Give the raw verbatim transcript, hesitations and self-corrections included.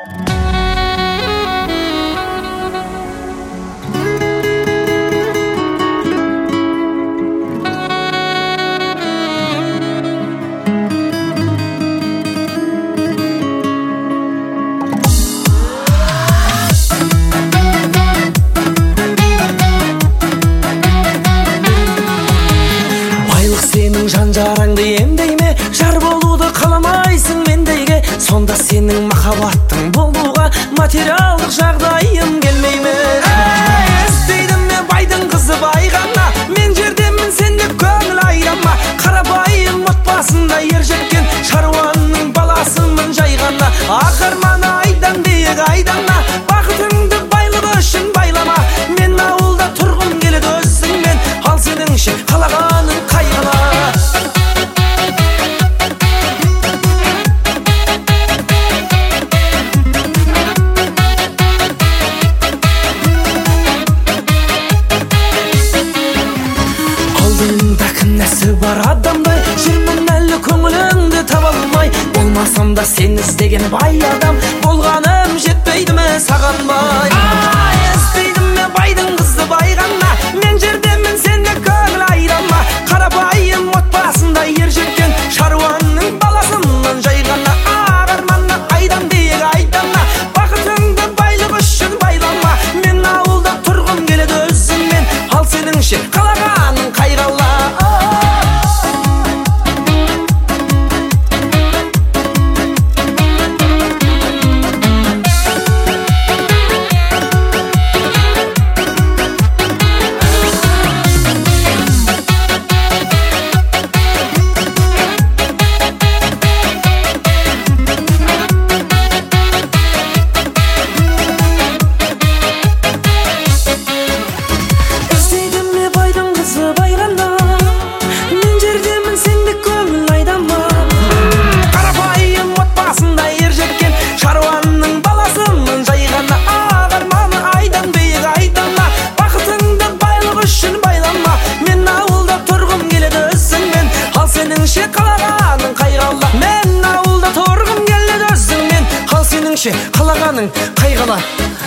Сенің жан жараңды емдей ме? Жар болуды қаламайсың мендейге. Сонда сенің махаббаттың болуға материалдық жағдайым келмей ме? Естейді ме байдың қызы бай ғана? Мен жердемін, сенде көңіл айрама. Қарапайым отбасында ер жеткен шаруаның баласымын жай ғана. Ақырманы айдан биік айдана, бақытыңды байлығы үшін байлама. Мен ауылда тұрғым келеді өзіңмен, ал сенің ше қалағаның қайғыла. Алдыңда кінәсі бар адамдай жүрмін әлі көңіліңді таба алмай. Болмасам да сен іздеген бай адам, болғаным жетпейді ме саған бай? Естейді ме байдың қызы бай ғана? Мен жердемін, сенде көңіл айрама. Қарапайым отбасында ер жеткен шаруаның баласымын жай ғана. Арманы айдан биік айдана, бақытыңды байлық үшін байлама. Мен ауылда тұрғым келеді өзіңмен, ал сенің ше қалағаның қайрала. Мен ауылда тұрғым келеді өзіңмен, ал сенің ше қалағаның қайғыла.